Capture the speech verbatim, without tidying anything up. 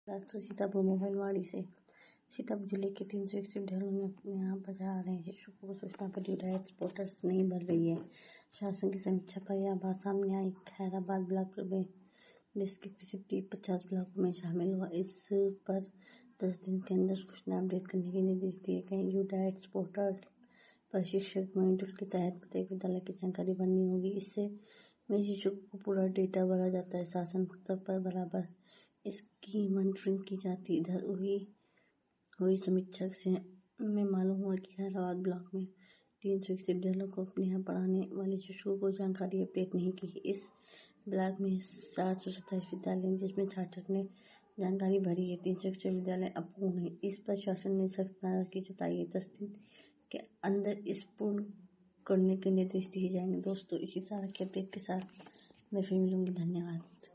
राष्ट्र सीतापुर मोबाइलवाड़ी से सीतापुर जिले के तीन सौ इकसठ विद्यालयों में अपने यहाँ पर जा रहे हैं शिक्षकों को सूचना पर ड्यू डाइट पोर्टल्स नहीं भर रही है। शासन की समीक्षा पर यह बात सामने आई। खैराबाद ब्लॉक में जिसके प्रसिद्धि पचास ब्लॉक में शामिल हुआ, इस पर दस दिन के अंदर सूचना अपडेट करने के निर्देश दिए गए। ड्यू डाइट पोर्टल पर शिक्षक मॉड्यूल के तहत प्रत्येक विद्यालय की जानकारी भरनी होगी। इससे में शिक्षकों को पूरा डेटा भरा जाता है। शासन स्तर पर बराबर इसकी मॉनिटरिंग की जाती। इधर हुई हुई समीक्षा से में मालूम हुआ कि खैराबाद ब्लॉक में तीन सौ इकसठ विद्यालयों को अपने यहाँ पढ़ाने वाले शिक्षकों को जानकारी अपडेट नहीं की। इस ब्लॉक में चार सौ सत्ताईस विद्यालय हैं, जिसमें छात्र ने जानकारी भरी है। तीन सौ इकसठ विद्यालय अपूर्ण है। इस पर शासन ने सख्त नाराजगी जताई है। दस दिन के अंदर इस पूर्ण करने के निर्देश दिए जाएंगे। दोस्तों, इसी तरह के अपडेट के साथ मैं फिर मिलूंगी। धन्यवाद।